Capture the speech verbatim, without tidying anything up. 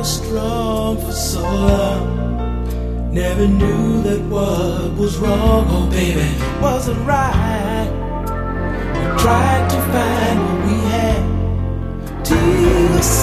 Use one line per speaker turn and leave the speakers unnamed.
was strong for so long. Never knew that what was wrong, oh baby, wasn't right. We tried to find what we had till the